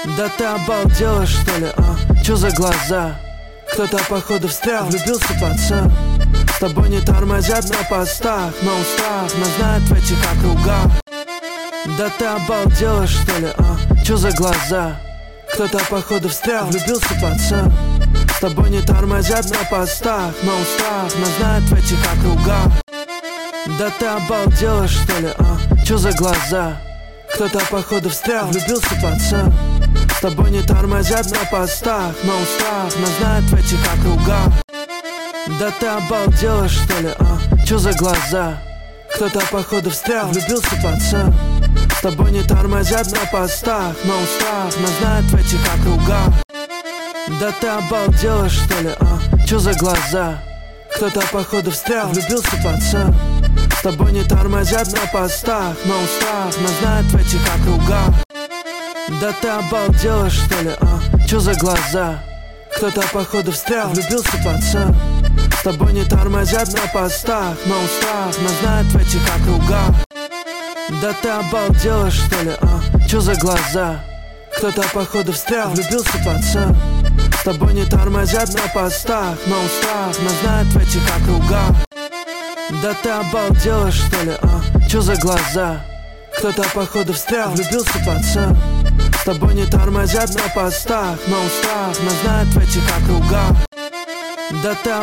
Да ты обалдела, что ли, Чё за глаза? Кто-то походу встрял, влюбился пацан. С тобой не тормозят на постах, на устах, но знают в этих округах. Да ты обалдела, что ли, Чё за глаза? Кто-то походу встрял, влюбился пацан. С тобой не тормозят на постах, на устах, но знают в этих округах. Да ты обалдела, что ли, Чё за глаза? Кто-то походу встрял, влюбился пацан. С тобой не тормозят на постах, на устах, но знают в этих округах. Да ты обалдела, что ли, Чё за глаза? Кто-то походу встрял, влюбился пацан. С тобой не тормозят на постах, на устах, но знают в этих округах. Да ты обалдела, что ли, Чё за глаза? Кто-то походу встрял, влюбился пацан. С тобой не тормозят на постах, на устах, но знают в этих округах. Да ты обалдела, что ли, Чё за глаза? Кто-то походу встрял, влюбился пацан. С тобой не тормозят на постах, на устах, но знают в этих округах. Да ты обалдела, что ли, Чё за глаза? Кто-то походу встрял, влюбился пацан. С тобой не тормозят на постах, на устах, но знают в этих округах. Да ты обалдела, что ли, Чё за глаза? Кто-то походу встрял, влюбился пацан. С тобой не тормозят на постах, на устах, но знают в этих округах. Да ты